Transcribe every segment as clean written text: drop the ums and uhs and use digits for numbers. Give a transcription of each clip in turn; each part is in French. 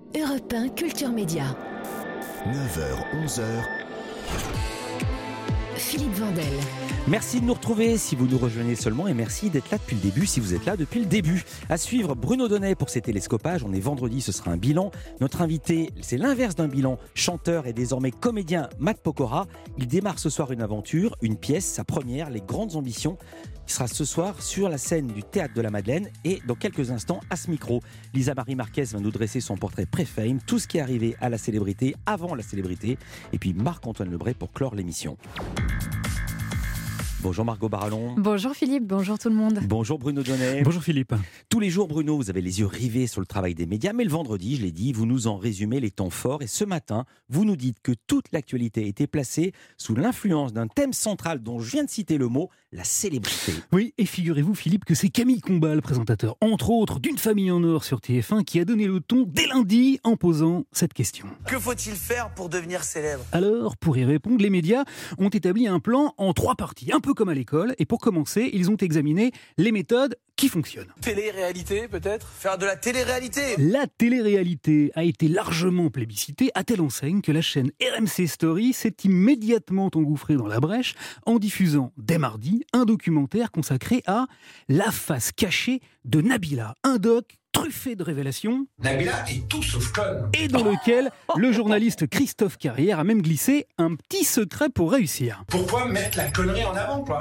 Europe 1 Culture Média. 9h, 11h. Philippe Vandel. Merci de nous retrouver si vous nous rejoignez seulement et merci d'être là depuis le début si vous êtes là depuis le début. À suivre, Bruno Donnet pour ses télescopages. On est vendredi, ce sera un bilan. Notre invité, c'est l'inverse d'un bilan. Chanteur et désormais comédien Matt Pokora. Il démarre ce soir une aventure, une pièce, sa première, Les Grandes Ambitions. Il sera ce soir sur la scène du Théâtre de la Madeleine et dans quelques instants à ce micro, Lisa Marie Marquez va nous dresser son portrait pré-fame, tout ce qui est arrivé à la célébrité, avant la célébrité, et puis Marc-Antoine Lebray pour clore l'émission. Bonjour Margot Barallon. Bonjour Philippe, bonjour tout le monde. Bonjour Bruno Donnet. Bonjour Philippe. Tous les jours Bruno, vous avez les yeux rivés sur le travail des médias, mais le vendredi, je l'ai dit, vous nous en résumez les temps forts et ce matin, vous nous dites que toute l'actualité était placée sous l'influence d'un thème central dont je viens de citer le mot, la célébrité. Oui, et figurez-vous Philippe que c'est Camille Combal, le présentateur, entre autres, d'Une famille en or sur TF1, qui a donné le ton dès lundi en posant cette question. Que faut-il faire pour devenir célèbre ? Alors, pour y répondre, les médias ont établi un plan en 3 parties, un peu comme à l'école, et pour commencer, ils ont examiné les méthodes qui fonctionnent. Télé-réalité peut-être ? Faire de la télé-réalité ? La télé-réalité a été largement plébiscitée, à telle enseigne que la chaîne RMC Story s'est immédiatement engouffrée dans la brèche en diffusant dès mardi un documentaire consacré à la face cachée de Nabila, un doc truffé de révélations. Nabila est tout sauf conne. Et dans lequel le journaliste Christophe Carrière a même glissé un petit secret pour réussir. Pourquoi mettre la connerie en avant, quoi ?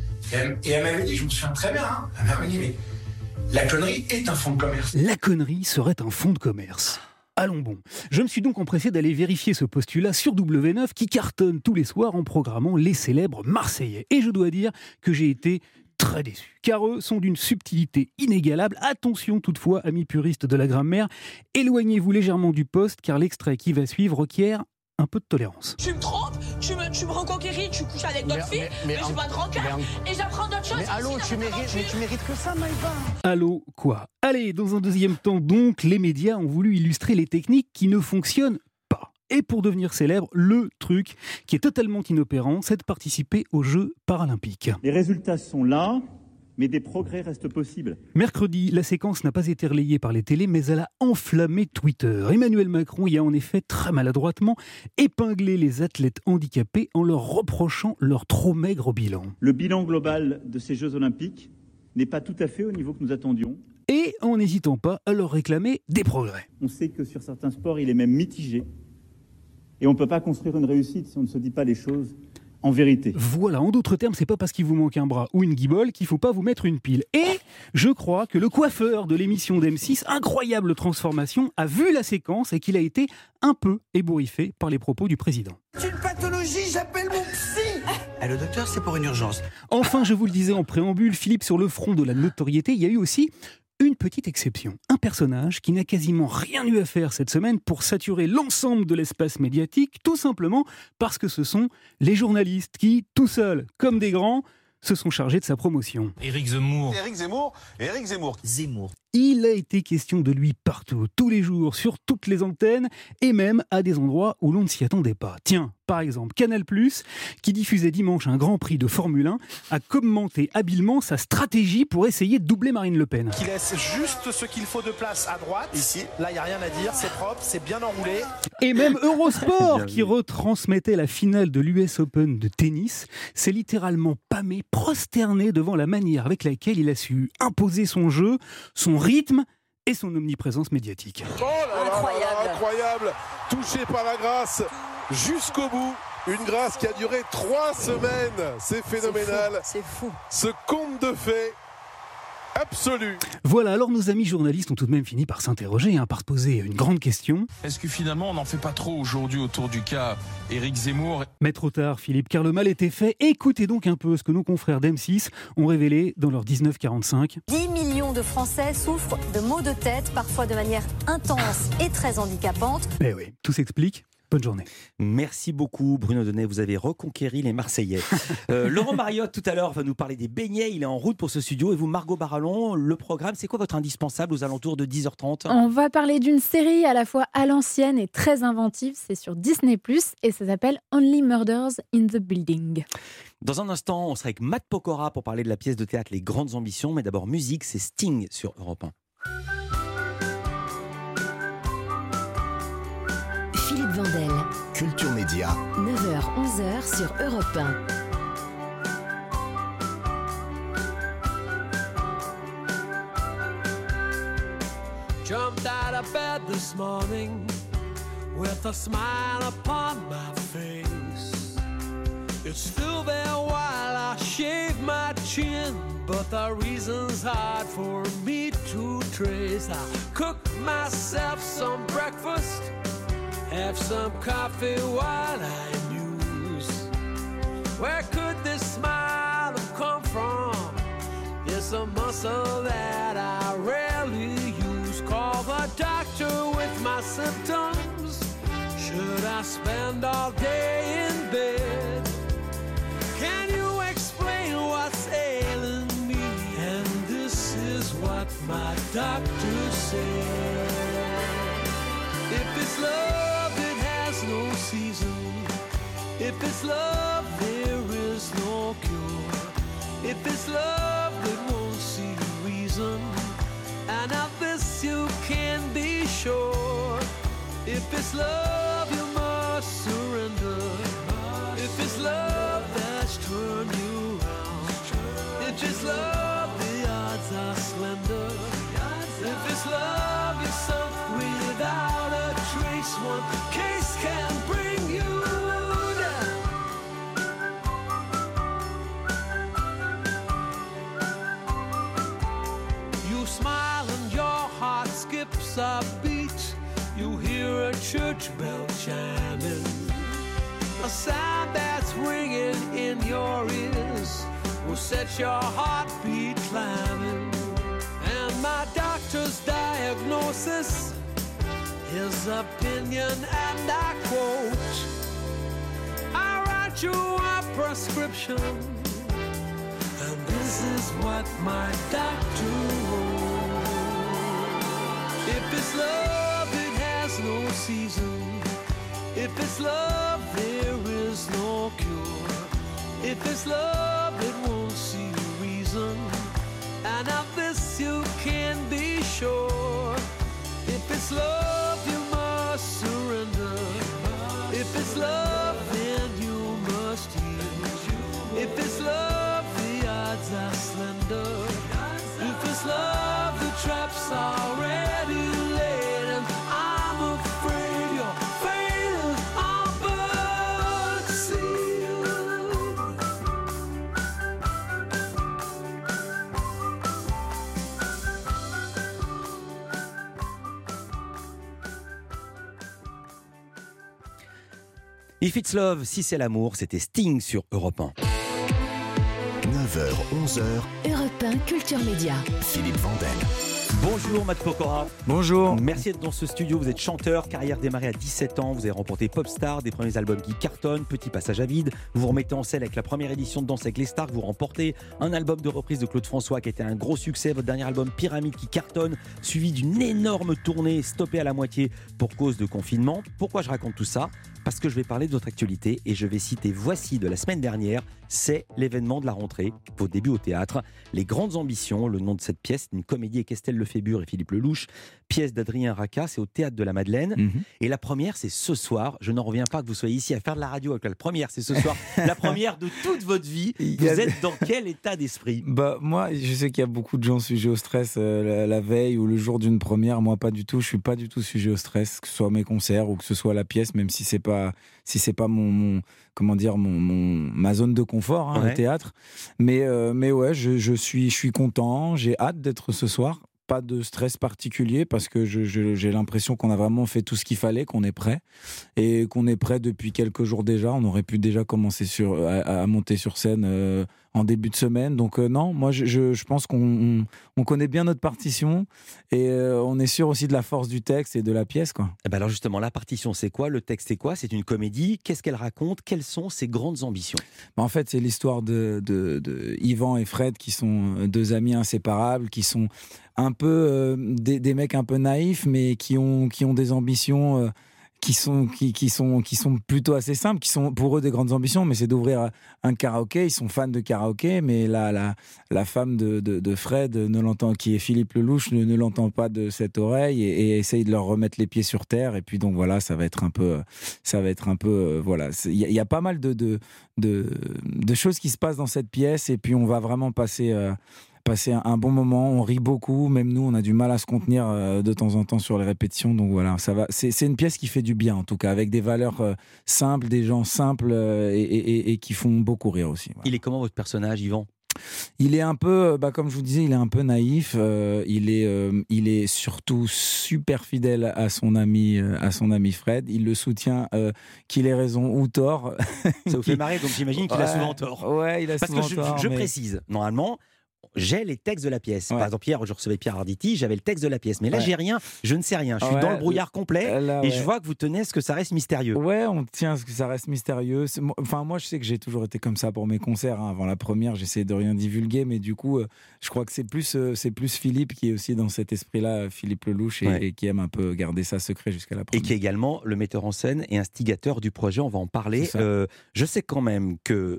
Et elle m'avait dit, je me souviens très bien, elle m'avait dit, mais la connerie est un fonds de commerce. La connerie serait un fonds de commerce. Allons bon. Je me suis donc empressé d'aller vérifier ce postulat sur W9 qui cartonne tous les soirs en programmant les célèbres Marseillais. Et je dois dire que j'ai été très déçu, car eux sont d'une subtilité inégalable. Attention toutefois, amis puristes de la grammaire, éloignez-vous légèrement du poste, car l'extrait qui va suivre requiert un peu de tolérance. Tu me trompes, tu me reconquéris, tu couches avec d'autres filles, mais j'ai pas de rancœur, et j'apprends d'autres choses. Mais allô, tu mérites que ça, Maïva. Allô, quoi ? Allez, dans un deuxième temps donc, les médias ont voulu illustrer les techniques qui ne fonctionnent pas. Et pour devenir célèbre, le truc qui est totalement inopérant, c'est de participer aux Jeux paralympiques. Les résultats sont là, mais des progrès restent possibles. Mercredi, la séquence n'a pas été relayée par les télés, mais elle a enflammé Twitter. Emmanuel Macron y a en effet très maladroitement épinglé les athlètes handicapés en leur reprochant leur trop maigre bilan. Le bilan global de ces Jeux Olympiques n'est pas tout à fait au niveau que nous attendions. Et en n'hésitant pas à leur réclamer des progrès. On sait que sur certains sports, il est même mitigé. Et on ne peut pas construire une réussite si on ne se dit pas les choses en vérité. Voilà, en d'autres termes, c'est pas parce qu'il vous manque un bras ou une guibole qu'il faut pas vous mettre une pile. Et je crois que le coiffeur de l'émission d'M6, incroyable transformation, a vu la séquence et qu'il a été un peu ébouriffé par les propos du président. C'est une pathologie, j'appelle mon psy. Le docteur, c'est pour une urgence. Enfin, je vous le disais en préambule, Philippe, sur le front de la notoriété, il y a eu aussi une petite exception. Un personnage qui n'a quasiment rien eu à faire cette semaine pour saturer l'ensemble de l'espace médiatique, tout simplement parce que ce sont les journalistes qui, tout seuls, comme des grands, se sont chargés de sa promotion. Éric Zemmour. Zemmour. Il a été question de lui partout, tous les jours, sur toutes les antennes, et même à des endroits où l'on ne s'y attendait pas. Tiens, par exemple, Canal+, qui diffusait dimanche un Grand Prix de Formule 1, a commenté habilement sa stratégie pour essayer de doubler Marine Le Pen. Qui laisse juste ce qu'il faut de place à droite. Ici, là, il n'y a rien à dire, c'est propre, c'est bien enroulé. Et même Eurosport, qui retransmettait la finale de l'US Open de tennis, s'est littéralement pâmé, prosterné devant la manière avec laquelle il a su imposer son jeu, son rythme et son omniprésence médiatique. Oh là là, incroyable, touché par la grâce jusqu'au bout. Une grâce qui a duré 3 semaines. C'est phénoménal. C'est fou. Ce conte de fées absolu. Voilà, alors nos amis journalistes ont tout de même fini par s'interroger, par se poser une grande question. Est-ce que finalement, on n'en fait pas trop aujourd'hui autour du cas Éric Zemmour ? Mais trop tard, Philippe, car le mal était fait. Écoutez donc un peu ce que nos confrères d'M6 ont révélé dans leur 1945. 10 millions de Français souffrent de maux de tête, parfois de manière intense et très handicapante. Eh oui, tout s'explique. Bonne journée. Merci beaucoup Bruno Donnet, vous avez reconquéri les Marseillais. Laurent Mariotte tout à l'heure va nous parler des beignets, il est en route pour ce studio. Et vous Margot Barallon, le programme, c'est quoi votre indispensable aux alentours de 10h30 ? On va parler d'une série à la fois à l'ancienne et très inventive, c'est sur Disney+, et ça s'appelle Only Murders in the Building. Dans un instant, on sera avec Matt Pokora pour parler de la pièce de théâtre Les Grandes Ambitions, mais d'abord musique, c'est Sting sur Europe 1. Philippe Vandel. Culture Média. 9h-11h sur Europe 1. Jumped out of bed this morning with a smile upon my face. It's still there while I shave my chin, but the reason's hard for me to trace. I cook myself some breakfast, have some coffee while I muse. Where could this smile have come from? It's a muscle that I rarely use. Call the doctor with my symptoms. Should I spend all day in bed? Can you explain what's ailing me? And this is what my doctor said. If it's love, it has no season. If it's love, there is no cure. If it's love, it won't see reason. And of this you can be sure. If it's love, you must surrender. If it's love that's turned you around, if it's love, the odds are slender. If it's love, you're sunk without a trace. One case can bring you down. You smile and your heart skips a beat. You hear a church bell chiming, a sound that's ringing in your ears will set your heartbeat climbing. And my doctor's diagnosis, his opinion, and I quote, I write you a prescription, and this is what my doctor wrote. If it's love, it has no season. If it's love, there is no cure. If it's love, it won't see reason. And of this you can be sure. If it's love, you must surrender. If it's love, then you must yield. If it's love, the odds are slender. If it's love, the trap's already laid. And I'm afraid your fate is all but sealed. If it's love, si c'est l'amour, c'était Sting sur Europe 1. 9h, 11h. Europe 1 Culture Média. Philippe Vandel. Bonjour Matt Pokora. Bonjour. Merci d'être dans ce studio. Vous êtes chanteur, carrière démarrée à 17 ans. Vous avez remporté Popstar, des premiers albums qui cartonnent, Petit passage à vide. Vous vous remettez en scène avec la première édition de Danse avec les stars. Vous remportez un album de reprise de Claude François qui a été un gros succès. Votre dernier album Pyramide qui cartonne, suivi d'une énorme tournée stoppée à la moitié pour cause de confinement. Pourquoi je raconte tout ça ? Parce que je vais parler de votre actualité et je vais citer Voici de la semaine dernière. C'est l'événement de la rentrée, vos débuts au théâtre. Les grandes ambitions, le nom de cette pièce, une comédie avec Estelle Lefébure et Philippe Lelouch, pièce d'Adrien Raca, c'est au Théâtre de la Madeleine. Et la première, c'est ce soir. Je n'en reviens pas que vous soyez ici à faire de la radio avec la première, c'est ce soir. La première de toute votre vie. Vous êtes dans quel état d'esprit ? Moi, je sais qu'il y a beaucoup de gens sujets au stress la veille ou le jour d'une première. Moi, pas du tout. Je suis pas du tout sujet au stress, que ce soit mes concerts ou que ce soit la pièce, même si c'est pas ma zone de confort, le théâtre. Mais ouais, je suis content. J'ai hâte d'être ce soir. Pas de stress particulier parce que j'ai l'impression qu'on a vraiment fait tout ce qu'il fallait, qu'on est prêt et qu'on est prêt depuis quelques jours déjà. On aurait pu déjà commencer à monter sur scène en début de semaine. Donc non, moi je pense qu'on connaît bien notre partition et on est sûr aussi de la force du texte et de la pièce, quoi. Et ben alors justement, la partition c'est quoi ? Le texte c'est quoi ? C'est une comédie. Qu'est-ce qu'elle raconte ? Quelles sont ses grandes ambitions ? En fait, c'est l'histoire de Yvan et Fred qui sont deux amis inséparables, qui sont un peu des mecs un peu naïfs, mais qui ont des ambitions qui sont plutôt assez simples, qui sont pour eux des grandes ambitions, mais c'est d'ouvrir un karaoké. Ils sont fans de karaoké, mais la femme de Fred qui est Philippe Lelouch ne l'entend pas de cette oreille et essaye de leur remettre les pieds sur terre. Et puis donc voilà, ça va être un peu voilà. Il y a pas mal de choses qui se passent dans cette pièce et puis on va vraiment passer un bon moment, on rit beaucoup, même nous on a du mal à se contenir de temps en temps sur les répétitions, donc voilà, ça va. C'est une pièce qui fait du bien en tout cas, avec des valeurs simples, des gens simples et qui font beaucoup rire aussi. Voilà. Il est comment votre personnage, Yvan ? Il est un peu, comme je vous disais, il est un peu naïf. Il est surtout super fidèle à son ami Fred. Il le soutient, qu'il ait raison ou tort. Ça vous fait marrer, donc j'imagine qu'il a souvent tort. Ouais, il a souvent tort. Parce que je précise, normalement, j'ai les textes de la pièce. Ouais. Par exemple, hier, je recevais Pierre Arditi, j'avais le texte de la pièce. Mais là, j'ai rien, je ne sais rien. Je suis dans le brouillard complet et je vois que vous tenez à ce que ça reste mystérieux. Ouais, on tient à ce que ça reste mystérieux. Enfin, moi, je sais que j'ai toujours été comme ça pour mes concerts. Hein. Avant la première, j'essayais de rien divulguer, mais du coup, je crois que c'est plus Philippe qui est aussi dans cet esprit-là, Philippe Lelouch, et qui aime un peu garder ça secret jusqu'à la première. Et qui est également le metteur en scène et instigateur du projet. On va en parler. Je sais quand même que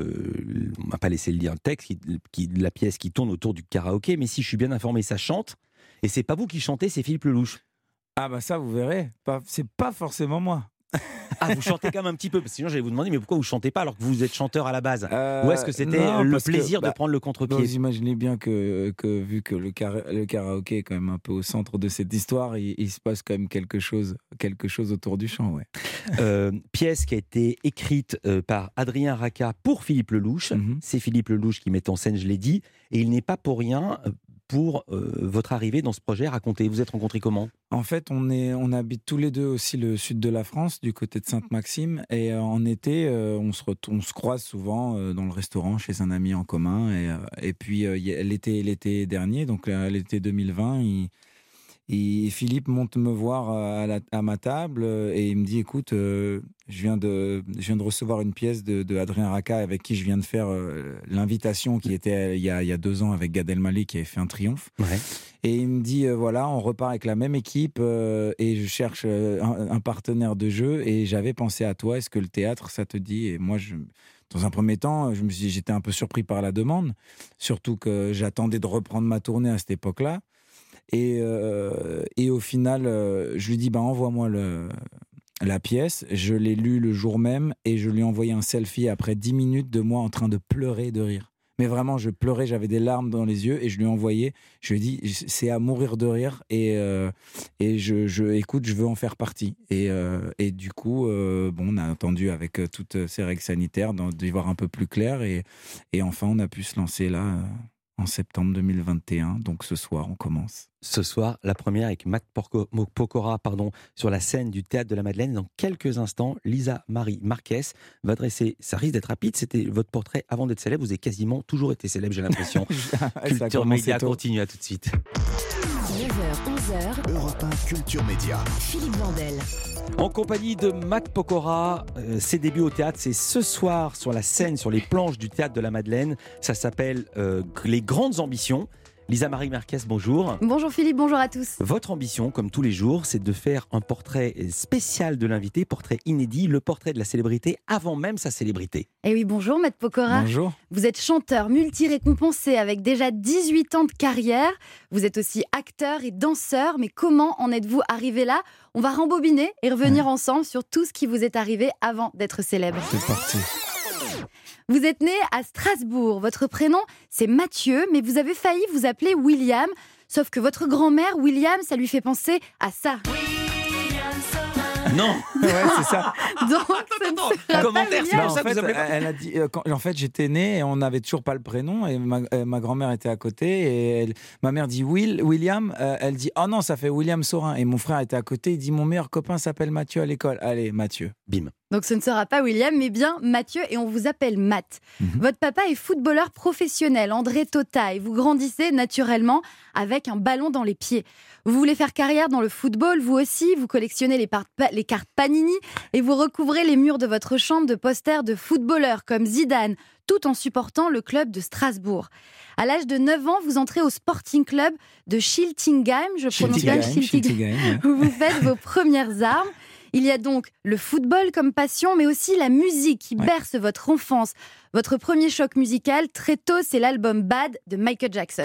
on m'a pas laissé le lire, le texte de la pièce qui tourne autour du karaoké, mais si je suis bien informé, ça chante. Et c'est pas vous qui chantez, c'est Philippe Lelouch. Ah bah ça, vous verrez. C'est pas forcément moi. Ah, vous chantez quand même un petit peu, parce que sinon j'allais vous demander, mais pourquoi vous chantez pas alors que vous êtes chanteur à la base ? Ou est-ce que c'était le plaisir de prendre le contre-pied ? Vous imaginez bien que vu que le karaoké est quand même un peu au centre de cette histoire, il se passe quand même quelque chose autour du chant. Ouais. Pièce qui a été écrite par Adrien Raca pour Philippe Lelouch. C'est Philippe Lelouch qui met en scène, je l'ai dit, et il n'est pas pour rien pour votre arrivée dans ce projet. Racontez, vous êtes rencontrés comment ? En fait, on habite tous les deux aussi le sud de la France, du côté de Sainte-Maxime, et en été, on se croise souvent dans le restaurant chez un ami en commun, et puis l'été dernier, donc l'été 2020, Philippe monte me voir à ma table et il me dit, écoute, je viens de recevoir une pièce de Adrien Raca avec qui je viens de faire l'invitation qui était il y a 2 ans avec Gad Elmaleh qui avait fait un triomphe. Ouais. Et il me dit, voilà, on repart avec la même équipe et je cherche un partenaire de jeu et j'avais pensé à toi, est-ce que le théâtre ça te dit ? Et moi, dans un premier temps, j'étais un peu surpris par la demande, surtout que j'attendais de reprendre ma tournée à cette époque-là. Et au final, je lui dis, envoie-moi la pièce. Je l'ai lue le jour même et je lui ai envoyé un selfie après 10 minutes de moi en train de pleurer de rire. Mais vraiment, je pleurais, j'avais des larmes dans les yeux et je lui ai envoyé. Je lui ai dit, c'est à mourir de rire et écoute, je veux en faire partie. Et du coup, on a attendu avec toutes ces règles sanitaires d'y voir un peu plus clair et enfin, on a pu se lancer là. En septembre 2021, donc ce soir on commence. Ce soir, la première avec Matt Pokora sur la scène du Théâtre de la Madeleine. Dans quelques instants, Lisa Marie Marquez va dresser, ça risque d'être rapide, c'était votre portrait avant d'être célèbre, vous avez quasiment toujours été célèbre, j'ai l'impression. Culture Média continue, à tout de suite. 9h, 11h, Europe 1 Culture Média. Philippe Vandel. En compagnie de Matt Pokora, ses débuts au théâtre, c'est ce soir sur la scène, sur les planches du Théâtre de la Madeleine. Ça s'appelle Les Grandes Ambitions. Lisa Marie Marquez, bonjour. Bonjour Philippe, bonjour à tous. Votre ambition, comme tous les jours, c'est de faire un portrait spécial de l'invité, portrait inédit, le portrait de la célébrité avant même sa célébrité. Eh oui, bonjour Matt Pokora. Bonjour. Vous êtes chanteur multi-récompensé avec déjà 18 ans de carrière. Vous êtes aussi acteur et danseur, mais comment en êtes-vous arrivé là ? On va rembobiner et revenir ensemble sur tout ce qui vous est arrivé avant d'être célèbre. C'est parti. Vous êtes né à Strasbourg, votre prénom c'est Mathieu, mais vous avez failli vous appeler William, sauf que votre grand-mère, William, ça lui fait penser à ça. Non. Ouais, c'est ça. Donc, commentaire, c'est pour ça que vous appelez pas. Elle a dit, en fait, j'étais né et on n'avait toujours pas le prénom et ma grand-mère était à côté et ma mère dit William, elle dit oh non, ça fait William Saurin et mon frère était à côté, il dit mon meilleur copain s'appelle Mathieu à l'école. Allez, Mathieu. Bim. Donc ce ne sera pas William, mais bien Mathieu, et on vous appelle Matt. Votre papa est footballeur professionnel, André Tota, et vous grandissez naturellement avec un ballon dans les pieds. Vous voulez faire carrière dans le football, vous aussi, vous collectionnez les cartes Panini, et vous recouvrez les murs de votre chambre de posters de footballeurs comme Zidane, tout en supportant le club de Strasbourg. À l'âge de 9 ans, vous entrez au Sporting Club de Schiltigheim, je prononce bien Schiltigheim, où vous faites vos premières armes. Il y a donc le football comme passion, mais aussi la musique qui berce votre enfance. Votre premier choc musical, très tôt, c'est l'album Bad de Michael Jackson.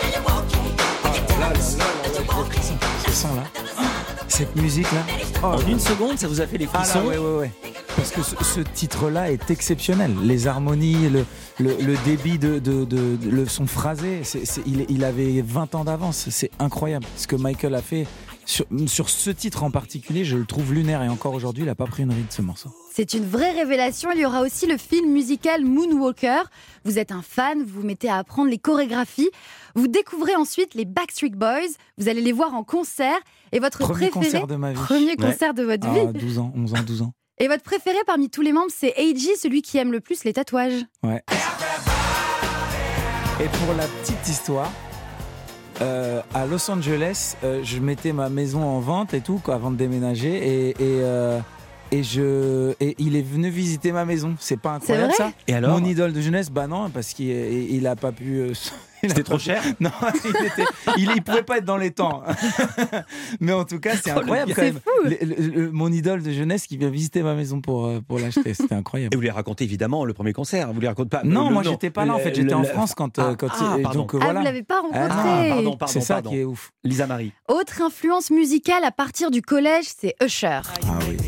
Ce son-là, cette musique-là. En une seconde, ça vous a fait les frissons. Ouais. Parce que ce titre-là est exceptionnel. Les harmonies, le débit de son phrasé, il avait 20 ans d'avance. C'est incroyable ce que Michael a fait. Sur ce titre en particulier, je le trouve lunaire et encore aujourd'hui, il n'a pas pris une ride ce morceau. C'est une vraie révélation. Il y aura aussi le film musical Moonwalker. Vous êtes un fan, vous vous mettez à apprendre les chorégraphies. Vous découvrez ensuite les Backstreet Boys. Vous allez les voir en concert. Et votre Premier préféré, concert de ma vie. Premier concert de votre vie. 12 ans, 11 ans, 12 ans. Et votre préféré parmi tous les membres, c'est AJ, celui qui aime le plus les tatouages. Ouais. Et pour la petite histoire, à Los Angeles, je mettais ma maison en vente et tout, quoi, avant de déménager, et il est venu visiter ma maison. C'est pas incroyable, ça? Et alors? Mon idole de jeunesse, bah non, parce qu'il a pas pu. C'était trop cher? Non, il pouvait pas être dans les temps. Mais en tout cas, c'est incroyable quand même. Mon idole de jeunesse qui vient visiter ma maison pour l'acheter, c'était incroyable. Et vous lui racontez évidemment le premier concert, vous lui racontez pas? Non, moi j'étais pas là en fait, j'étais en France quand donc voilà. Vous l'avez pas rencontré? Pardon, c'est ça qui est ouf. Lisa Marie. Autre influence musicale à partir du collège, c'est Usher. Ah oui.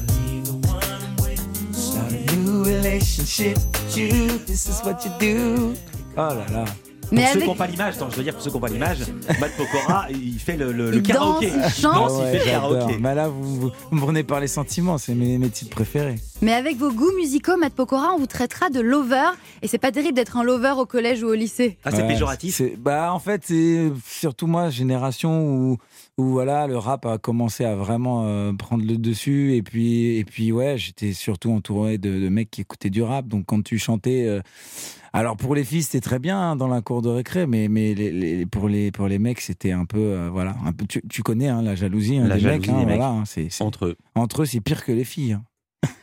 Oh là là. Pour ceux qui n'ont pas l'image, pour ceux qui n'ont pas l'image, Matt Pokora, il fait le karaoké. Il chante. Il fait le karaoké. Mais là, vous me prenez par les sentiments, c'est mes titres préférés. Mais avec vos goûts musicaux, Matt Pokora, on vous traitera de lover. Et c'est pas terrible d'être un lover au collège ou au lycée. Ah, c'est péjoratif? En fait, c'est surtout moi, génération où voilà, le rap a commencé à vraiment prendre le dessus. Et puis ouais, j'étais surtout entouré de mecs qui écoutaient du rap. Donc quand tu chantais... Alors pour les filles c'était très bien hein, dans la cour de récré, mais pour les mecs c'était un peu voilà, un peu, tu connais hein, la jalousie hein, des mecs, voilà, hein, c'est entre eux c'est pire que les filles. Hein.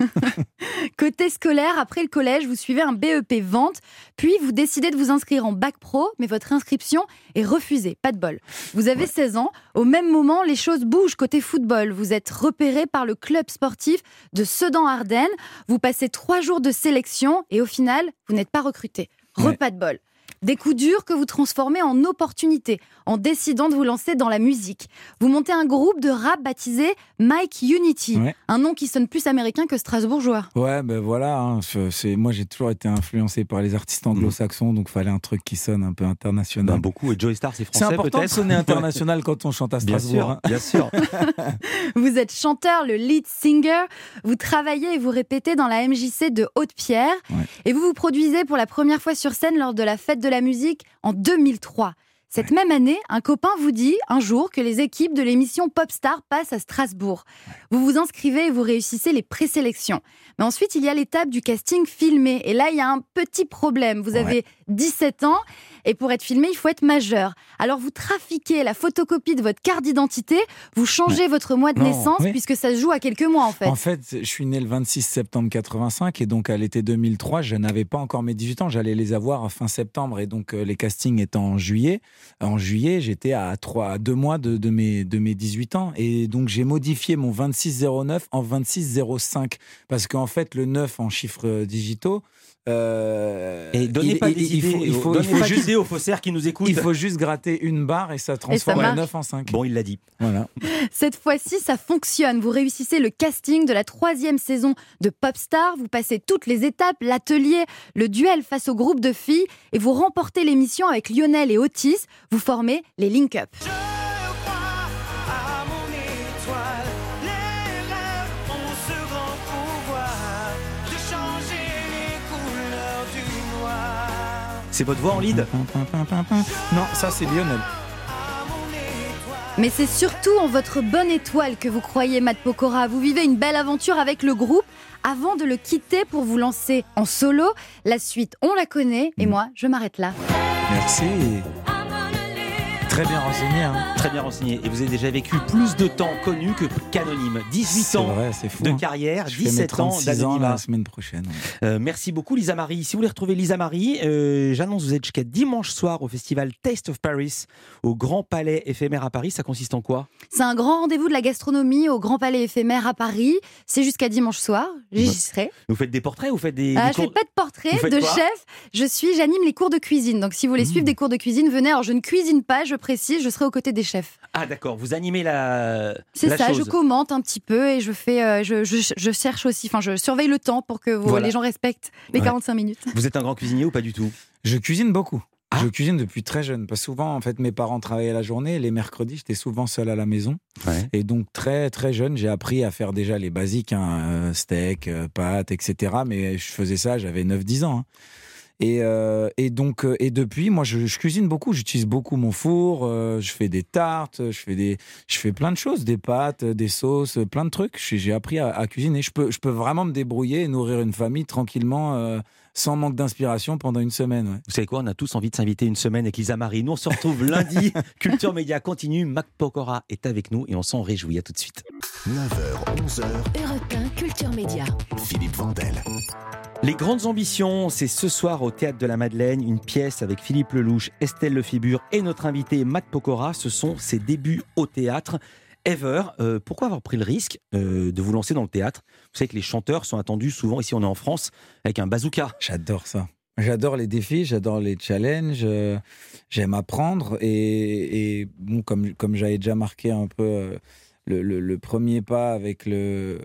Côté scolaire, après le collège, vous suivez un BEP vente, puis vous décidez de vous inscrire en bac pro, mais votre inscription est refusée, pas de bol. Vous avez 16 ans, au même moment, les choses bougent côté football. Vous êtes repéré par le club sportif de Sedan-Ardennes, vous passez 3 jours de sélection et au final, vous n'êtes pas recruté. Pas de bol. Des coups durs que vous transformez en opportunités en décidant de vous lancer dans la musique. Vous montez un groupe de rap baptisé Mike Unity, un nom qui sonne plus américain que strasbourgeois. Ouais, ben voilà, hein, moi j'ai toujours été influencé par les artistes anglo-saxons, donc il fallait un truc qui sonne un peu international. Beaucoup, et Joey Starr c'est français peut-être. C'est important de sonner international quand on chante à Strasbourg. Bien sûr. Vous êtes chanteur, le lead singer, vous travaillez et vous répétez dans la MJC de Haute-Pierre, et vous vous produisez pour la première fois sur scène lors de la fête de la musique en 2003. Cette même année, un copain vous dit un jour que les équipes de l'émission Popstar passent à Strasbourg. Vous vous inscrivez et vous réussissez les présélections. Mais ensuite, il y a l'étape du casting filmé. Et là, il y a un petit problème. Vous avez 17 ans et pour être filmé, il faut être majeur. Alors, vous trafiquez la photocopie de votre carte d'identité, vous changez votre mois de naissance puisque ça se joue à quelques mois en fait. En fait, je suis né le 26 septembre 85 et donc à l'été 2003, je n'avais pas encore mes 18 ans. J'allais les avoir à fin septembre et donc les castings étant en juillet. En juillet, j'étais à 2 mois de mes 18 ans. Et donc, j'ai modifié mon 2609 en 2605. Parce qu'en fait, le 9 en chiffres digitaux... et donnez pas des idées aux faussaires qui nous écoutent. Il faut juste gratter une barre et ça transforme le 9 en 5. Bon, il l'a dit. Voilà. Cette fois-ci, ça fonctionne. Vous réussissez le casting de la 3e saison de Popstar. Vous passez toutes les étapes, l'atelier, le duel face au groupe de filles et vous remportez l'émission avec Lionel et Otis. Vous formez les Link Up. C'est votre voix en lead? Non, ça c'est Lionel. Mais c'est surtout en votre bonne étoile que vous croyez, Matt Pokora. Vous vivez une belle aventure avec le groupe avant de le quitter pour vous lancer en solo. La suite, on la connaît et moi, je m'arrête là. Merci. Très bien renseigné. Hein. Très bien renseigné. Et vous avez déjà vécu plus de temps connu qu'anonyme. 18 ans fou, de carrière, je 17 ans d'anonymat. La semaine prochaine. Merci beaucoup Lisa Marie. Si vous voulez retrouver Lisa Marie, j'annonce vous êtes jusqu'à dimanche soir au festival Taste of Paris au Grand Palais éphémère à Paris. Ça consiste en quoi ? C'est un grand rendez-vous de la gastronomie au Grand Palais éphémère à Paris. C'est jusqu'à dimanche soir. J'y serai. Vous faites des portraits ou vous faites des je fais pas de portraits de chef. J'anime les cours de cuisine. Donc si vous voulez suivre des cours de cuisine, venez. Alors je ne cuisine pas, je précise, je serai aux côtés des chefs. Ah d'accord, vous animez C'est ça, chose. je commente un petit peu et je fais, je cherche aussi, enfin je surveille le temps pour que les gens respectent les 45 minutes. Vous êtes un grand cuisinier ou pas du tout ? Je cuisine beaucoup. Je cuisine depuis très jeune, parce que souvent, en fait, mes parents travaillaient la journée, les mercredis, j'étais souvent seul à la maison. Ouais. Et donc, très, très jeune, j'ai appris à faire déjà les basiques, steak, pâtes, etc. Mais je faisais ça, j'avais 9-10 ans. Hein. Et donc, depuis, moi, je cuisine beaucoup. J'utilise beaucoup mon four. Je fais des tartes. Je fais plein de choses, des pâtes, des sauces, plein de trucs. J'ai appris à cuisiner. Je peux vraiment me débrouiller et nourrir une famille tranquillement, sans manque d'inspiration pendant une semaine. Ouais. Vous savez quoi ? On a tous envie de s'inviter une semaine avec Lisa Marie. Nous, on se retrouve lundi. Culture Média continue. Matt Pokora est avec nous et on s'en réjouit. À tout de suite. 9h, 11h. Europe 1, Culture Média. Philippe Vandel. Les grandes ambitions, c'est ce soir au Théâtre de la Madeleine, une pièce avec Philippe Lelouch, Estelle Lefébure et notre invité Matt Pokora. Ce sont ses débuts au théâtre. Ever, pourquoi avoir pris le risque de vous lancer dans le théâtre ? Vous savez que les chanteurs sont attendus souvent, ici on est en France, avec un bazooka. J'adore ça. J'adore les défis, j'adore les challenges, j'aime apprendre et bon, comme j'avais déjà marqué un peu le premier pas avec le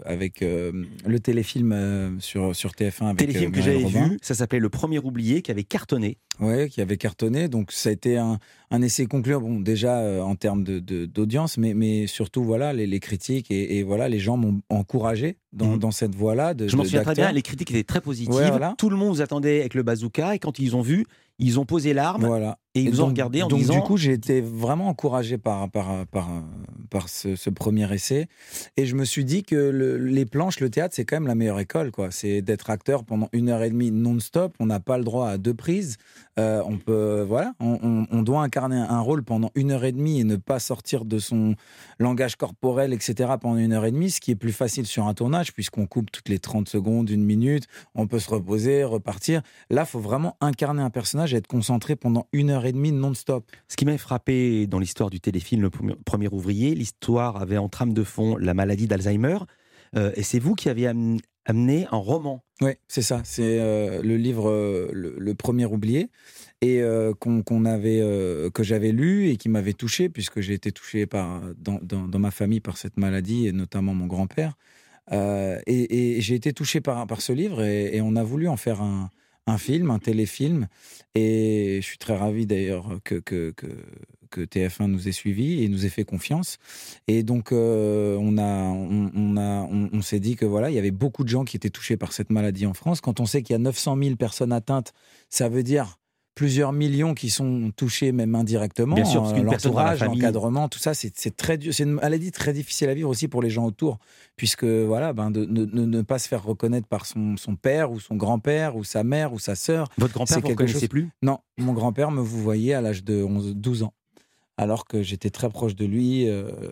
téléfilm sur TF1 avec téléfilm que j'avais vu, ça s'appelait Le Premier Oublié, qui avait cartonné. Oui, qui avait cartonné, donc ça a été un essai concluant, bon, déjà en termes d'audience, mais surtout voilà, les critiques et voilà, les gens m'ont encouragé dans cette voie-là. Je m'en souviens très bien, les critiques étaient très positives, ouais, voilà. Tout le monde vous attendait avec le bazooka et quand ils ont vu, ils ont posé l'arme voilà. Et ils vous ont regardé en disant... Donc du coup, j'ai été vraiment encouragé par ce premier essai et je me suis dit que les planches, le théâtre, c'est quand même la meilleure école, quoi. C'est d'être acteur pendant 1h30 non-stop, on n'a pas le droit à 2 prises. On doit incarner un rôle pendant 1h30 et ne pas sortir de son langage corporel, etc. pendant 1h30, ce qui est plus facile sur un tournage puisqu'on coupe toutes les 30 secondes, 1 minute, on peut se reposer, repartir. Là, il faut vraiment incarner un personnage et être concentré pendant 1h30 non-stop. Ce qui m'a frappé dans l'histoire du téléfilm Le Premier Ouvrier, l'histoire avait en trame de fond la maladie d'Alzheimer et c'est vous qui avez amené un roman. Oui, c'est ça. C'est le livre le Premier Oublié et que j'avais lu et qui m'avait touché puisque j'ai été touché dans ma famille par cette maladie et notamment mon grand-père. Et j'ai été touché par ce livre et on a voulu en faire un film, un téléfilm, et je suis très ravi d'ailleurs que TF1 nous ait suivis et nous ait fait confiance. Et donc on s'est dit que voilà, il y avait beaucoup de gens qui étaient touchés par cette maladie en France. Quand on sait qu'il y a 900 000 personnes atteintes, ça veut dire plusieurs millions qui sont touchés même indirectement. Bien sûr, parce qu'une l'entourage, l'encadrement, tout ça, c'est très dur. C'est une maladie très difficile à vivre aussi pour les gens autour, puisque voilà, de ne pas se faire reconnaître par son père ou son grand-père ou sa mère ou sa sœur. Votre grand-père, vous ne connaissez plus ? Non, mon grand-père me vouvoyait à l'âge de 12 ans. Alors que j'étais très proche de lui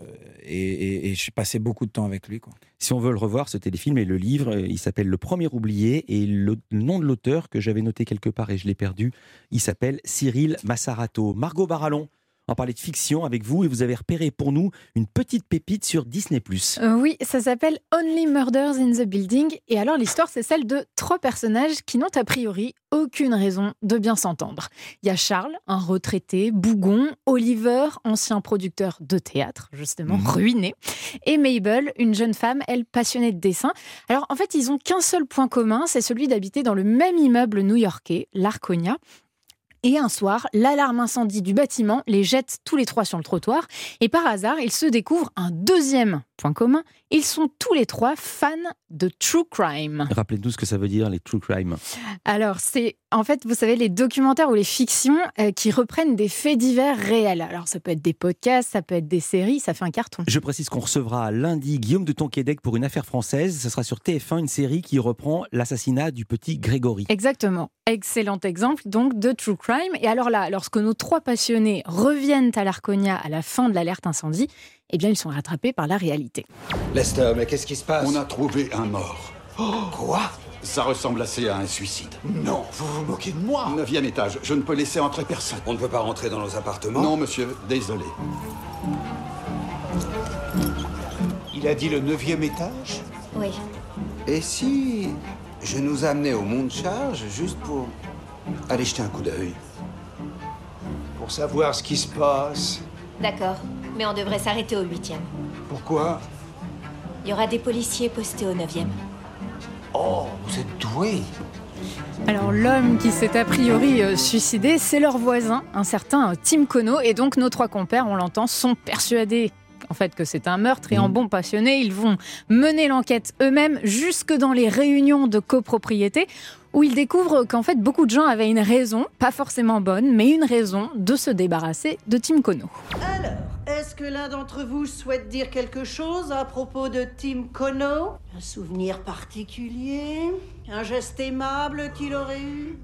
et je passais beaucoup de temps avec lui, quoi. Si on veut le revoir, ce téléfilm et le livre, il s'appelle Le Premier Oublié et le nom de l'auteur que j'avais noté quelque part et je l'ai perdu, il s'appelle Cyril Massarato. Margot Barallon, on parlait de fiction avec vous et vous avez repéré pour nous une petite pépite sur Disney+. Oui, ça s'appelle Only Murders in the Building et alors l'histoire c'est celle de 3 personnages qui n'ont a priori aucune raison de bien s'entendre. Il y a Charles, un retraité bougon, Oliver, ancien producteur de théâtre, justement ruiné, et Mabel, une jeune femme, elle passionnée de dessin. Alors en fait ils ont qu'un seul point commun, c'est celui d'habiter dans le même immeuble new-yorkais, l'Arconia. Et un soir, l'alarme incendie du bâtiment les jette tous les 3 sur le trottoir. Et par hasard, ils se découvrent un deuxième point commun, ils sont tous les trois fans de true crime. Rappelez-nous ce que ça veut dire, les true crime. Alors, c'est en fait, vous savez, les documentaires ou les fictions qui reprennent des faits divers réels. Alors, ça peut être des podcasts, ça peut être des séries, ça fait un carton. Je précise qu'on recevra lundi Guillaume de Tonquédec pour une affaire française. Ce sera sur TF1, une série qui reprend l'assassinat du petit Grégory. Exactement. Excellent exemple, donc, de true crime. Et alors là, lorsque nos trois passionnés reviennent à l'Arconia à la fin de l'alerte incendie, eh bien, ils sont rattrapés par la réalité. Lester, mais qu'est-ce qui se passe? On a trouvé un mort. Oh, quoi? Ça ressemble assez à un suicide. Non, vous vous moquez de moi. 9e étage, je ne peux laisser entrer personne. On ne peut pas rentrer dans nos appartements? Non, monsieur, désolé. Il a dit le 9e étage? Oui. Et si je nous amenais au mont de charge juste pour aller jeter un coup d'œil? Pour savoir ce qui se passe. D'accord, mais on devrait s'arrêter au 8e. Pourquoi? Il y aura des policiers postés au 9e. Oh, vous êtes doué. Alors l'homme qui s'est a priori suicidé, c'est leur voisin, un certain Tim Kono, et donc nos trois compères, on l'entend, sont persuadés en fait que c'est un meurtre, et en bons passionnés, ils vont mener l'enquête eux-mêmes jusque dans les réunions de copropriété où ils découvrent qu'en fait beaucoup de gens avaient une raison, pas forcément bonne, mais une raison de se débarrasser de Tim Kono. Alors, est-ce que l'un d'entre vous souhaite dire quelque chose à propos de Tim Kono? Un souvenir particulier? Un geste aimable qu'il aurait eu?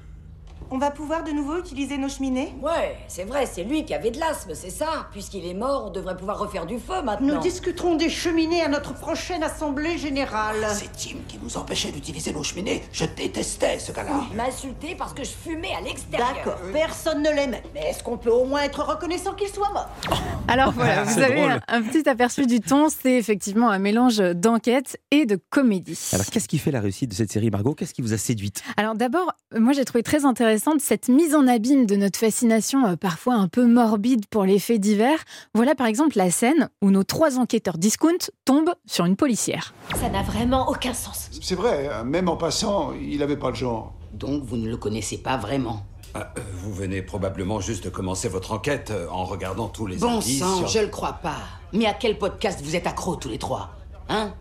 On va pouvoir de nouveau utiliser nos cheminées? Ouais, c'est vrai, c'est lui qui avait de l'asthme, c'est ça. Puisqu'il est mort, on devrait pouvoir refaire du feu maintenant. Nous discuterons des cheminées à notre prochaine assemblée générale. C'est Tim qui nous empêchait d'utiliser nos cheminées. Je détestais ce gars-là. Il m'a insulté parce que je fumais à l'extérieur. D'accord, personne ne l'aimait. Mais est-ce qu'on peut au moins être reconnaissant qu'il soit mort? Alors voilà, vous avez un petit aperçu du ton, c'est effectivement un mélange d'enquête et de comédie. Alors qu'est-ce qui fait la réussite de cette série, Margot? Qu'est-ce qui vous a séduite? Alors d'abord, moi j'ai trouvé très intéressante cette mise en abîme de notre fascination parfois un peu morbide pour les faits divers. Voilà par exemple la scène où nos trois enquêteurs discount tombent sur une policière. Ça n'a vraiment aucun sens. C'est vrai, même en passant, il n'avait pas le genre. Donc vous ne le connaissez pas vraiment? Vous venez probablement juste de commencer votre enquête en regardant tous les Bon indices sang, sur... je le crois pas. Mais à quel podcast vous êtes accros tous les trois? Hein?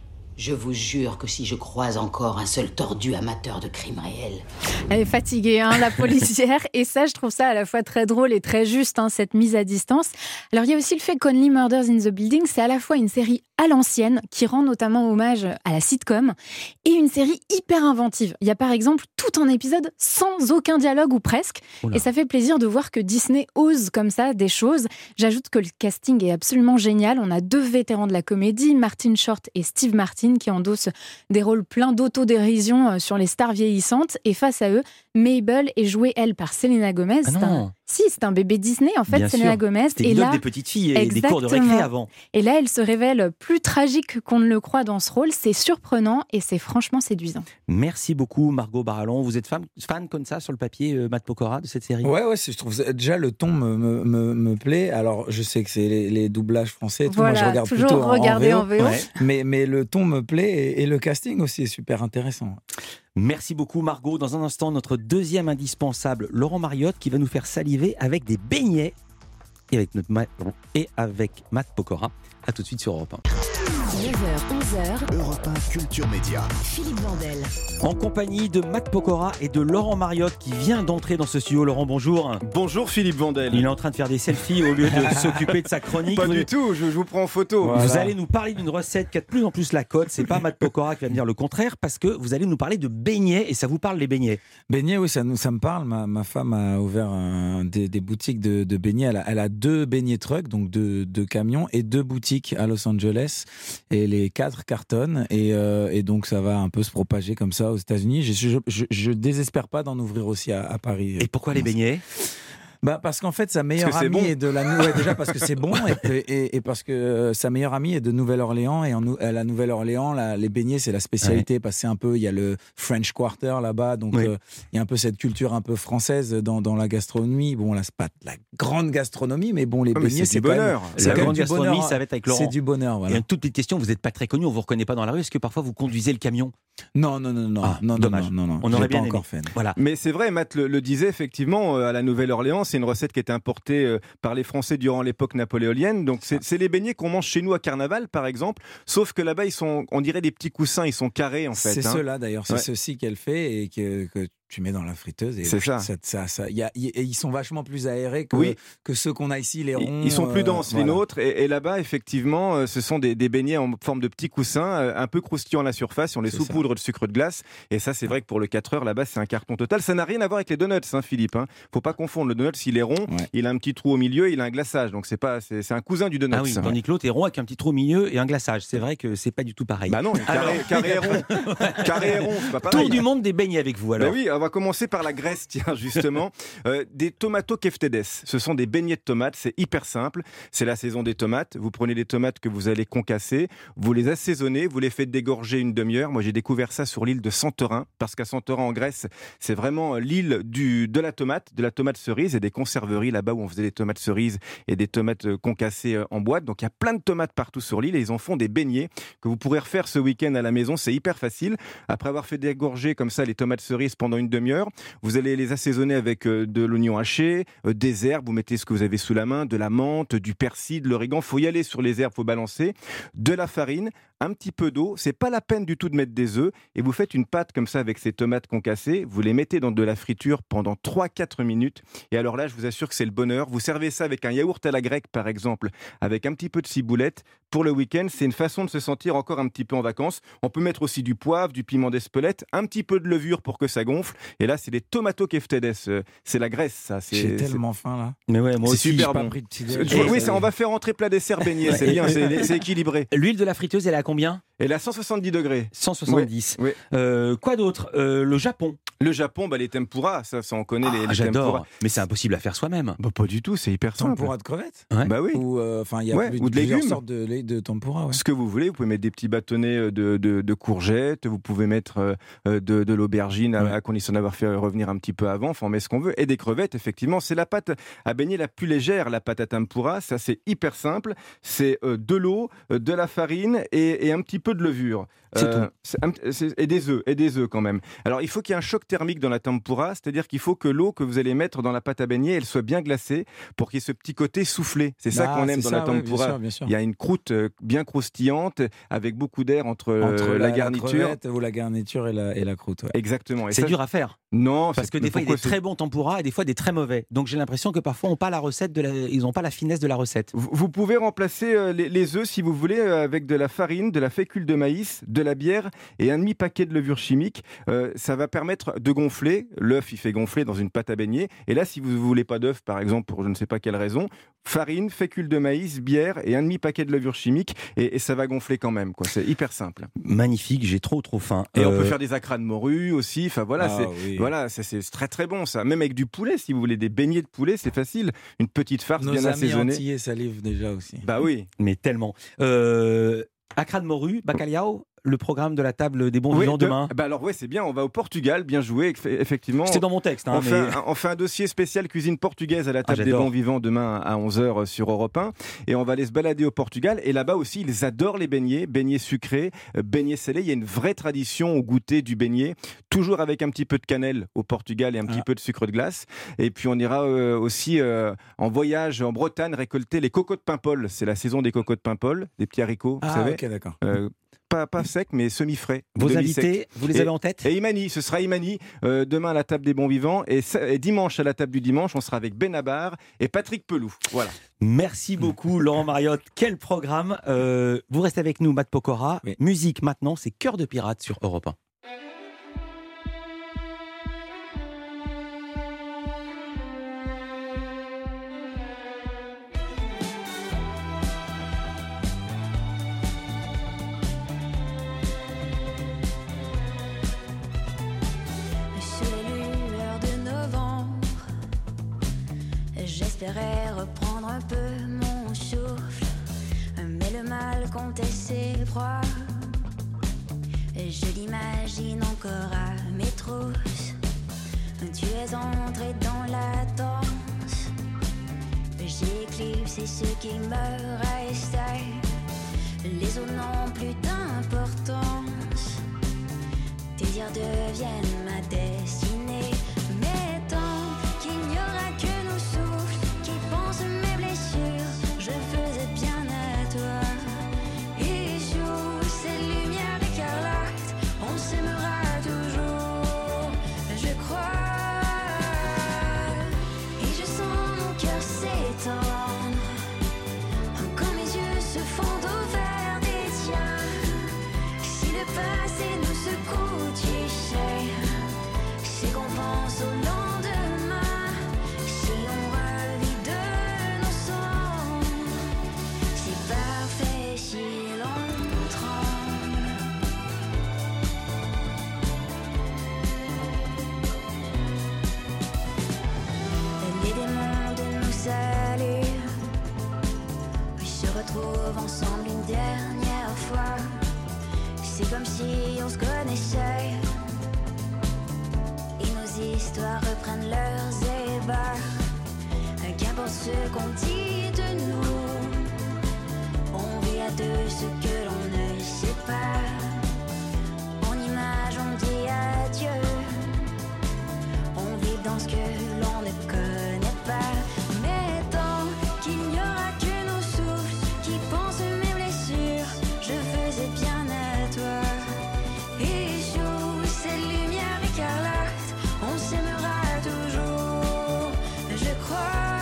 Je vous jure que si je croise encore un seul tordu amateur de crimes réels... Elle est fatiguée, hein, la policière. Et ça, je trouve ça à la fois très drôle et très juste, hein, cette mise à distance. Alors, il y a aussi le fait qu'Only Murders in the Building, c'est à la fois une série à l'ancienne, qui rend notamment hommage à la sitcom, et une série hyper inventive. Il y a par exemple tout un épisode sans aucun dialogue ou presque. Oula. Et ça fait plaisir de voir que Disney ose comme ça des choses. J'ajoute que le casting est absolument génial. On a deux vétérans de la comédie, Martin Short et Steve Martin, qui endossent des rôles pleins d'autodérision sur les stars vieillissantes. Et face à eux, Mabel est jouée, elle, par Selena Gomez. C'est un bébé Disney, en fait, bien Selena Gomez. C'était une idole des petites filles et des cours de récré avant. Et là, elle se révèle plus tragique qu'on ne le croit dans ce rôle. C'est surprenant et c'est franchement séduisant. Merci beaucoup, Margot Barallon. Vous êtes fan comme ça, sur le papier, Matt Pokora, de cette série? Ouais, je trouve déjà le ton me plaît. Alors, je sais que c'est les doublages français et tout. Voilà, moi, je regarde toujours plutôt regarder en VO. Ouais. Mais le ton me plaît et le casting aussi est super intéressant. Merci beaucoup, Margot. Dans un instant, notre deuxième indispensable, Laurent Mariotte, qui va nous faire saliver avec des beignets et avec Matt Pokora. A tout de suite sur Europe 1. 9h, 11h, Europe 1 Culture Média. Philippe Vandel. En compagnie de Matt Pokora et de Laurent Mariotte qui vient d'entrer dans ce studio. Laurent, bonjour. Bonjour Philippe Vandel. Il est en train de faire des selfies au lieu de s'occuper de sa chronique. Pas du tout, je vous prends en photo. Voilà. Vous allez nous parler d'une recette qui a de plus en plus la cote. C'est pas Matt Pokora qui va me dire le contraire, parce que vous allez nous parler de beignets, et ça vous parle, les beignets? Beignets, oui, ça me parle. Ma femme a ouvert des boutiques de beignets. Elle a 2 beignets trucks, donc 2 camions, et 2 boutiques à Los Angeles. Et les 4 cartonnent, et donc ça va un peu se propager comme ça aux États-Unis. Je désespère pas d'en ouvrir aussi à Paris. Et pourquoi les beignets? Parce qu'en fait, sa meilleure amie est de déjà parce que c'est bon, et parce que sa meilleure amie est de Nouvelle-Orléans, et à la Nouvelle-Orléans, les beignets, c'est la spécialité, parce que c'est un peu, il y a le French Quarter là-bas, donc il y a un peu cette culture un peu française dans la gastronomie. Bon, là, c'est pas la grande gastronomie, mais bon, les beignets, c'est du bonheur. La grande gastronomie, ça va être avec Laurent. C'est du bonheur, voilà. Et une toute petite question, vous n'êtes pas très connu, on vous reconnaît pas dans la rue, est-ce que parfois vous conduisez le camion? Non, dommage. non. On aurait bien encore aimé. fait. Voilà. Mais c'est vrai, Matt le disait effectivement, à la Nouvelle-Orléans, c'est une recette qui était importée par les Français durant l'époque napoléonienne. Donc c'est les beignets qu'on mange chez nous à Carnaval, par exemple. Sauf que là-bas, on dirait des petits coussins, ils sont carrés en fait. C'est ceux-là d'ailleurs, c'est ceux-ci qu'elle fait et que tu mets dans la friteuse. Et c'est ça. Ils sont vachement plus aérés que ceux qu'on a ici, les ronds. Ils sont plus denses, les nôtres. Et là-bas, effectivement, ce sont des beignets en forme de petits coussins, un peu croustillants à la surface. On les saupoudre de sucre de glace. Et ça, c'est vrai que pour le 4 heures, là-bas, c'est un carton total. Ça n'a rien à voir avec les donuts, Philippe. Faut pas confondre. Le donut, s'il est rond, il a un petit trou au milieu, il a un glaçage. Donc c'est un cousin du donut. Ah oui, tandis que l'autre est rond avec un petit trou au milieu et un glaçage. C'est vrai que c'est pas du tout pareil. Bah non, carré et rond. Carré et rond, c'est pas pareil. Tour du monde des beignets avec vous alors. Bah oui, on va commencer par la Grèce, tiens, justement. Des tomato keftedes. Ce sont des beignets de tomates. C'est hyper simple. C'est la saison des tomates. Vous prenez des tomates que vous allez concasser. Vous les assaisonnez. Vous les faites dégorger une demi-heure. Moi, j'ai découvert ça sur l'île de Santorin. Parce qu'à Santorin, en Grèce, c'est vraiment l'île de la tomate cerise et des conserveries là-bas où on faisait des tomates cerises et des tomates concassées en boîte. Donc, il y a plein de tomates partout sur l'île et ils en font des beignets que vous pourrez refaire ce week-end à la maison. C'est hyper facile. Après avoir fait dégorger comme ça les tomates cerises pendant une demi-heure, vous allez les assaisonner avec de l'oignon haché, des herbes, vous mettez ce que vous avez sous la main, de la menthe, du persil, de l'origan, faut y aller sur les herbes, faut balancer, de la farine, un petit peu d'eau, c'est pas la peine du tout de mettre des œufs, et vous faites une pâte comme ça avec ces tomates concassées, vous les mettez dans de la friture pendant 3-4 minutes, et alors là, je vous assure que c'est le bonheur. Vous servez ça avec un yaourt à la grecque, par exemple, avec un petit peu de ciboulette. Pour le week-end, c'est une façon de se sentir encore un petit peu en vacances. On peut mettre aussi du poivre, du piment d'Espelette, un petit peu de levure pour que ça gonfle, et là, c'est des tomato keftedes. C'est la Grèce, ça. J'ai tellement faim, là. Mais ouais, moi aussi, super bon. Oui, on va faire entrer plat dessert beignet, c'est bien, c'est équilibré. L'huile de la friteuse, elle est à combien ? Elle est à 170 degrés. 170. Oui. Quoi d'autre ? Le Japon. Le Japon, les tempura, ça on connaît les j'adore. tempura. Mais c'est impossible à faire soi-même. Pas du tout, c'est hyper simple. Tempura de crevettes ? Bah oui. Ou il y a plusieurs sortes de tempura. Ouais. Ce que vous voulez, vous pouvez mettre des petits bâtonnets de courgettes, vous pouvez mettre de l'aubergine à condition d'avoir fait revenir un petit peu avant, on met ce qu'on veut, et des crevettes, effectivement. C'est la pâte à beignet la plus légère, la pâte à tempura, ça c'est hyper simple, c'est de l'eau, de la farine et un petit peu de levure. Et des œufs quand même. Alors il faut qu'il y ait un choc thermique dans la tempura, c'est-à-dire qu'il faut que l'eau que vous allez mettre dans la pâte à beignet, elle soit bien glacée pour qu'il y ait ce petit côté soufflé. C'est ça qu'on aime dans la tempura. Bien sûr. Il y a une croûte bien croustillante avec beaucoup d'air entre la garniture ou la garniture et la croûte. Ouais. Exactement. Et c'est dur à faire. Non, parce que des fois il y a des très bons tempura et des fois des très mauvais. Donc j'ai l'impression que parfois ils n'ont pas la finesse de la recette. Vous pouvez remplacer les œufs si vous voulez avec de la farine, de la fécule de maïs, de la bière et un demi-paquet de levure chimique. Ça va permettre de gonfler. L'œuf, il fait gonfler dans une pâte à beignet. Et là, si vous ne voulez pas d'œuf, par exemple, pour je ne sais pas quelle raison, farine, fécule de maïs, bière et un demi-paquet de levure chimique. Et ça va gonfler quand même. C'est hyper simple. Magnifique, j'ai trop faim. Et on peut faire des acras de morue aussi. Enfin voilà, c'est très très bon ça. Même avec du poulet, si vous voulez des beignets de poulet, c'est facile. Une petite farce bien assaisonnée. Nos amis antillais salivent déjà aussi. Bah oui. Mais tellement. Acra de morue, bacalhau, le programme de la table des bons vivants demain. Alors c'est bien, on va au Portugal, bien joué, effectivement. C'est dans mon texte. On fait un dossier spécial cuisine portugaise à la table des bons vivants demain à 11h sur Europe 1. Et on va aller se balader au Portugal. Et là-bas aussi, ils adorent les beignets sucrés, beignets salés. Il y a une vraie tradition au goûter du beignet, toujours avec un petit peu de cannelle au Portugal et un petit peu de sucre de glace. Et puis on ira aussi en voyage en Bretagne récolter les cocos de Paimpol. C'est la saison des cocos de Paimpol, des petits haricots, vous savez. Ok, d'accord. Pas sec, mais semi-frais. Vos invités, vous les avez en tête ? Et Imani, ce sera Imani demain à la table des bons vivants. Et dimanche à la table du dimanche, on sera avec Benabar et Patrick Pelou. Voilà. Merci beaucoup, Laurent Mariotte. Quel programme. Vous restez avec nous, Matt Pokora. Oui. Musique maintenant, c'est Cœur de pirate sur Europe 1. J'espérais reprendre un peu mon souffle, mais le mal comptait ses proies. Je l'imagine encore à mes trousses. Tu es entré dans la danse. J'ai éclipsé ce qui me restait. Les autres n'ont plus d'importance. devienne ma destinée. Mais tant qu'il n'y aura que nos souffles qui pansent mes blessures, je faisais bien à toi. Et sous ces lumières écarlates, on s'aimera toujours, je crois. Et je sens mon cœur s'étendre quand mes yeux se font au vert des tiens. Si le passé nous secoue, tu sais, c'est qu'on pense au lendemain. Si on revit de nos songs, c'est parfait si l'on tremble. Les démons de nous saluent, se retrouvent ensemble une dernière fois. C'est comme si on se connaissait et nos histoires reprennent leurs ébats. Qu'importe ce qu'on dit de nous, on vit à deux ce que l'on ne sait pas. En image on dit adieu, on vit dans ce que l'on ne connaît pas. Mais tant qu'il n'y aura que nos souffles qui pansent mes blessures, je faisais bien à toi. Et sous ces lumières écarlates, on s'aimera toujours, je crois.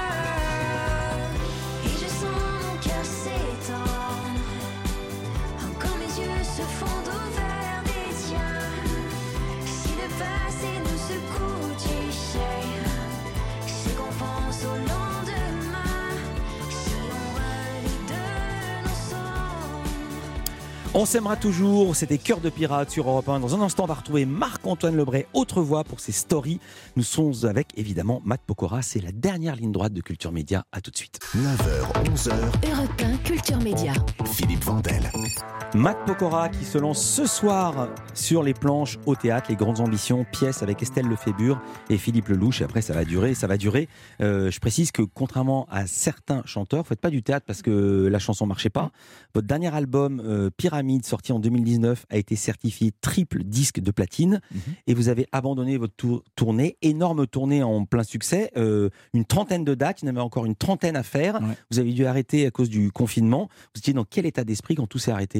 Et je sens mon cœur s'étendre quand mes yeux se font au vert des tiens. Si le passé nous secoue, tu sais, c'est qu'on pense au lendemain. Si on revit de nos songs. On s'aimera toujours, c'était Cœur de pirate sur Europe 1. Dans un instant, on va retrouver Marc-Antoine Lebray, autre voix pour ses stories. Nous sommes avec, évidemment, Matt Pokora. C'est la dernière ligne droite de Culture Média. À tout de suite. 9h, 11h, Europe 1 Culture Média. Philippe Vandel. Matt Pokora qui se lance ce soir sur les planches au théâtre, Les Grandes Ambitions, pièce avec Estelle Lefébure et Philippe Lelouch. Et après, ça va durer. Je précise que contrairement à certains chanteurs, vous faites pas du théâtre parce que la chanson marchait pas. Votre dernier album, Pyramide, sorti en 2019, a été certifié triple disque de platine. Et vous avez abandonné votre tournée, énorme tournée en plein succès, une trentaine de dates, il y en avait encore une trentaine à faire. Ouais. Vous avez dû arrêter à cause du confinement. Vous étiez dans quel état d'esprit quand tout s'est arrêté ?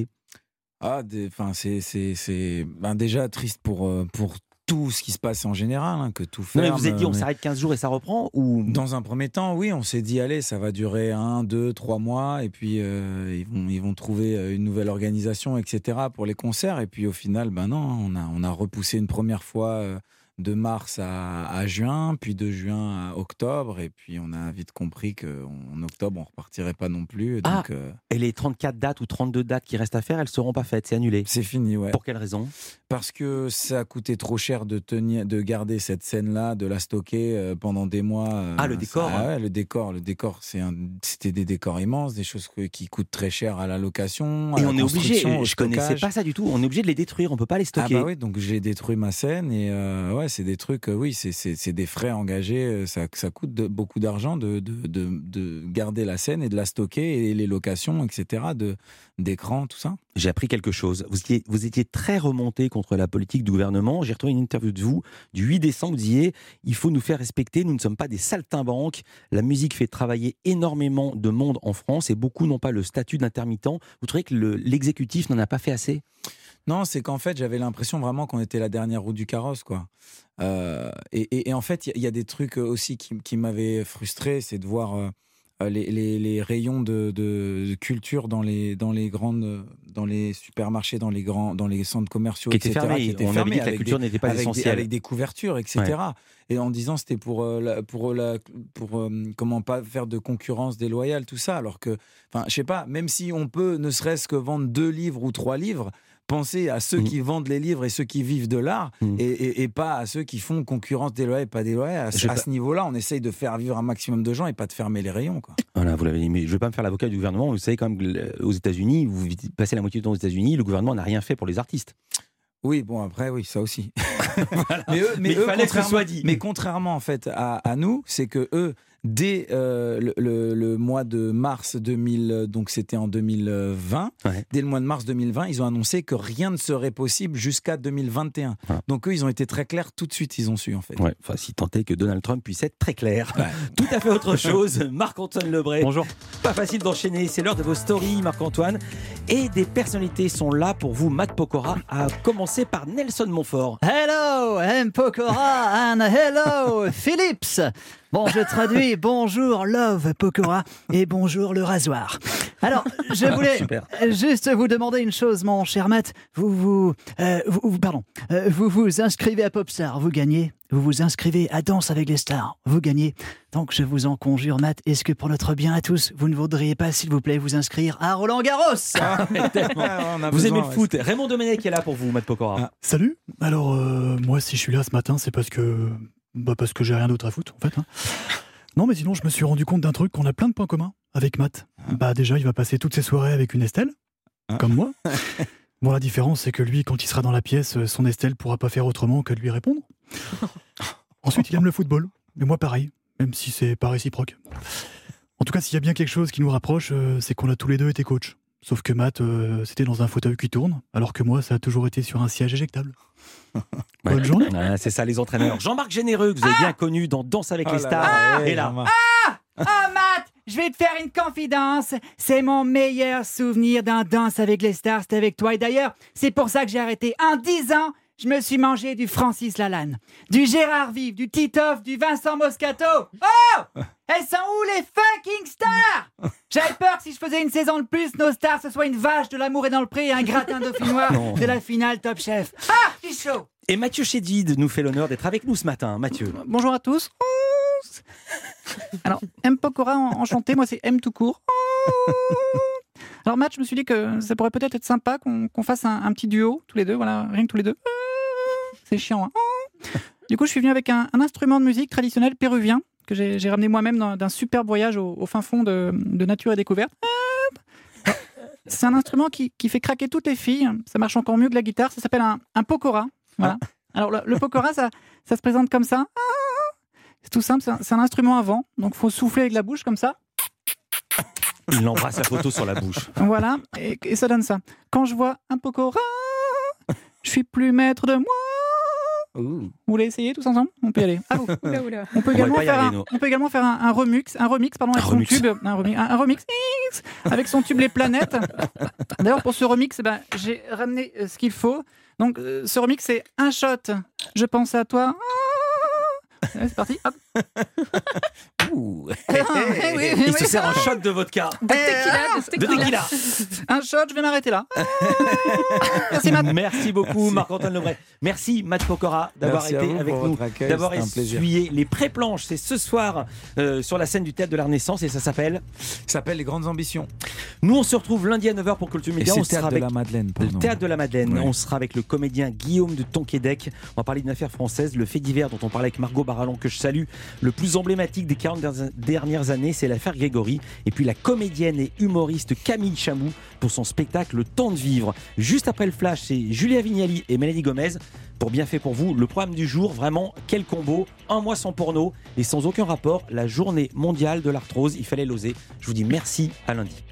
C'est déjà triste pour tout ce qui se passe en général, hein, que tout ferme. Non, mais vous êtes dit on s'arrête 15 jours et ça reprend ou... Dans un premier temps, oui, on s'est dit allez, ça va durer 1, 2, 3 mois et puis ils vont trouver une nouvelle organisation, etc. pour les concerts. Et puis au final, non, on a repoussé une première fois de mars à juin, puis de juin à octobre, et puis on a vite compris qu'en octobre, on ne repartirait pas non plus. Donc, et les 34 dates ou 32 dates qui restent à faire, elles ne seront pas faites, c'est annulé. C'est fini, ouais. Pour quelle raison ? Parce que ça a coûté trop cher de garder cette scène-là, de la stocker pendant des mois. Le décor ouais, le décor, c'était des décors immenses, des choses qui coûtent très cher à la location, à et la on est obligé, je ne connaissais stockage. Pas ça du tout, on est obligé de les détruire, on ne peut pas les stocker. Oui, donc j'ai détruit ma scène et c'est des trucs, c'est des frais engagés, ça coûte beaucoup d'argent de garder la scène et de la stocker et les locations, etc., d'écran, tout ça. J'ai appris quelque chose. Vous étiez très remonté contre la politique du gouvernement. J'ai retrouvé une interview de vous du 8 décembre. Vous disiez « Il faut nous faire respecter, nous ne sommes pas des saltimbanques. La musique fait travailler énormément de monde en France et beaucoup n'ont pas le statut d'intermittent. » Vous trouvez que l'exécutif n'en a pas fait assez ? Non, c'est qu'en fait, j'avais l'impression vraiment qu'on était la dernière roue du carrosse, quoi. Et en fait, il y a des trucs aussi qui m'avaient frustré, c'est de voir les rayons de culture dans les supermarchés, dans les centres commerciaux, qui étaient fermés. On avait dit que la culture n'était pas essentielle. Avec des couvertures, etc. Ouais. Et en disant c'était pour comment pas faire de concurrence déloyale, tout ça. Alors que, je sais pas, même si on peut ne serait-ce que vendre 2 livres ou 3 livres, penser à ceux qui vendent les livres et ceux qui vivent de l'art et pas à ceux qui font concurrence déloyale et pas déloyale. À ce niveau-là, on essaye de faire vivre un maximum de gens et pas de fermer les rayons, quoi. Voilà, vous l'avez dit, mais je ne vais pas me faire l'avocat du gouvernement. Vous savez quand même qu'aux États-Unis, vous passez la moitié du temps aux États-Unis, le gouvernement n'a rien fait pour les artistes. Oui, bon, après, oui, ça aussi. Voilà. Mais eux, il fallait que ce soit dit. Mais contrairement, en fait, à nous, c'est que eux dès le mois de mars 2000, donc c'était en 2020, dès le mois de mars 2020, ils ont annoncé que rien ne serait possible jusqu'à 2021. Donc eux, ils ont été très clairs tout de suite, ils ont su en fait. Ouais, enfin, si tant est que Donald Trump puisse être très clair. Tout à fait autre chose. Marc-Antoine Lebray. Bonjour. Pas facile d'enchaîner, c'est l'heure de vos stories, Marc-Antoine. Et des personnalités sont là pour vous, Matt Pokora, à commencer par Nelson Montfort. Hello, M. Pokora and hello, Phillips. Bon, je traduis bonjour Love Pokora et bonjour le rasoir. Alors, je voulais juste vous demander une chose, mon cher Matt. Vous vous inscrivez à Popstar, vous gagnez. Vous vous inscrivez à Danse avec les stars, vous gagnez. Donc, je vous en conjure, Matt, est-ce que pour notre bien à tous, vous ne voudriez pas, s'il vous plaît, vous inscrire à Roland Garros? Vous aimez le foot. Raymond Domenech est là pour vous, Matt Pokora. Salut. Alors, moi, si je suis là ce matin, c'est parce que j'ai rien d'autre à foutre, en fait. Non, mais sinon, je me suis rendu compte d'un truc, qu'on a plein de points communs avec Matt. Déjà, il va passer toutes ses soirées avec une Estelle, comme moi. Bon, la différence, c'est que lui, quand il sera dans la pièce, son Estelle pourra pas faire autrement que de lui répondre. Ensuite, il aime le football. Mais moi, pareil, même si c'est pas réciproque. En tout cas, s'il y a bien quelque chose qui nous rapproche, c'est qu'on a tous les deux été coachs. Sauf que Matt, c'était dans un fauteuil qui tourne, alors que moi, ça a toujours été sur un siège éjectable. Bonne journée. C'est ça, les entraîneurs. Jean-Marc Généreux, que vous avez bien connu dans Danse avec les stars. Et là. Matt, je vais te faire une confidence. C'est mon meilleur souvenir d'un Danse avec les stars, c'était avec toi. Et d'ailleurs, c'est pour ça que j'ai arrêté. En 10 ans, je me suis mangé du Francis Lalanne, du Gérard Vive, du Titoff, du Vincent Moscato. Oh! Elles sont où les fucking stars? J'avais peur que si je faisais une saison de plus, nos stars, ce soit une vache de l'amour est dans le pré et un gratin dauphinois de la finale Top Chef. Ah, je suis chaud. Et Mathieu Chédid nous fait l'honneur d'être avec nous ce matin. Mathieu. Bonjour à tous. Alors, M. Pokora, enchanté, moi c'est M tout court. Alors Matt, je me suis dit que ça pourrait peut-être être sympa qu'on fasse un petit duo, tous les deux, voilà, rien que tous les deux. C'est chiant, hein. Du coup, je suis venu avec un instrument de musique traditionnel péruvien que j'ai ramené moi-même d'un superbe voyage au fin fond de nature et découverte. C'est un instrument qui fait craquer toutes les filles. Ça marche encore mieux que la guitare. Ça s'appelle un pokora. Voilà. Alors, le pokora, ça se présente comme ça. C'est tout simple, c'est un instrument à vent. Donc, il faut souffler avec la bouche comme ça. Il embrasse la photo sur la bouche. Voilà, et ça donne ça. Quand je vois un pokora, je suis plus maître de moi. Vous voulez essayer tous ensemble? On peut y aller. Ah, on peut également faire un remix avec son tube Les Planètes. D'ailleurs, pour ce remix, j'ai ramené ce qu'il faut. Donc, ce remix, c'est un shot. Je pense à toi. Ouais, c'est parti. Hop. Il se sert un shot de vodka. De tequila. Un shot, je vais m'arrêter là. Merci Matt. Merci beaucoup Marc-Antoine Lebray. Merci Matt Pokora d'avoir été avec nous, d'avoir essuyé les pré-planches. C'est ce soir sur la scène du Théâtre de la Renaissance et ça s'appelle Les Grandes Ambitions. Nous on se retrouve lundi à 9h pour Culture Média. On sera avec la Madeleine. Le Théâtre de la Madeleine. On sera avec le comédien Guillaume de Tonquédec. On va parler d'une affaire française, le fait divers dont on parlait avec Margot Barallon que je salue. Le plus emblématique des 40 dernières années, c'est l'affaire Grégory. Et puis la comédienne et humoriste Camille Chamou pour son spectacle Le Temps de Vivre. Juste après le flash, c'est Julia Vignali et Mélanie Gomez. Pour Bien fait pour vous, le programme du jour, vraiment, quel combo. Un mois sans porno et sans aucun rapport, la journée mondiale de l'arthrose. Il fallait l'oser. Je vous dis merci, à lundi.